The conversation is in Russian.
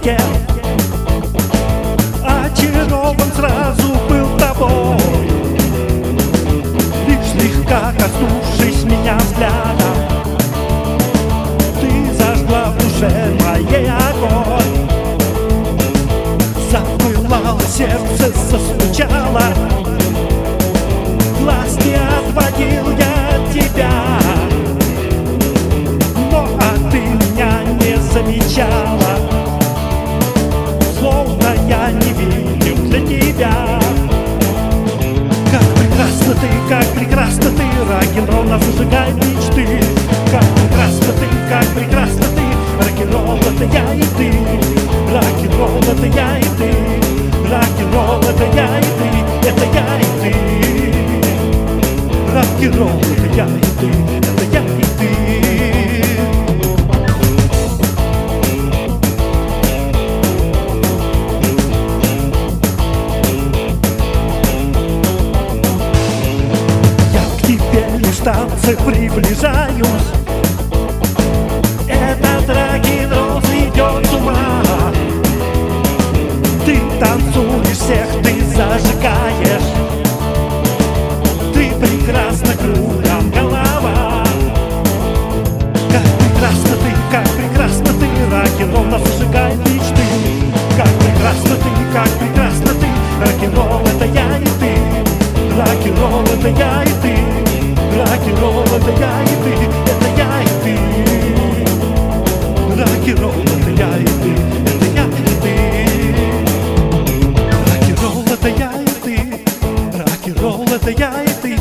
песке. Очарован сразу был тобой, лишь слегка коснувшись меня взглядом, ты зажгла в душе моей огонь. Запылало сердце, застучало, глаз не отводил я от тебя, ты меня не замечала, словно я не видел для тебя. Как прекрасна ты, рок-н-ролл нас зажигает мечты. Как прекрасна ты, рок-н-ролл это я и ты. Рок-н-ролл это я и ты. Рок-н-ролл это я и ты, это я и ты. Рок-н-ролл это я и ты, это я и ты. В танце приближаюсь, этот рок-н-ролл сведет с ума. Ты танцуешь, всех ты зажигаешь, ты прекрасна, кругом голова. Как прекрасна ты, рок-н-ролл нас зажигает мечты. Как прекрасна ты, рок-н-ролл это я и ты. Рок-н-ролл это я и ты. Рок-н-ролл это я и ты, это я и ты. Рок-н-ролл это я и ты, это я и ты. Рок-н-ролл это я и ты. Рок-н-ролл это я и ты.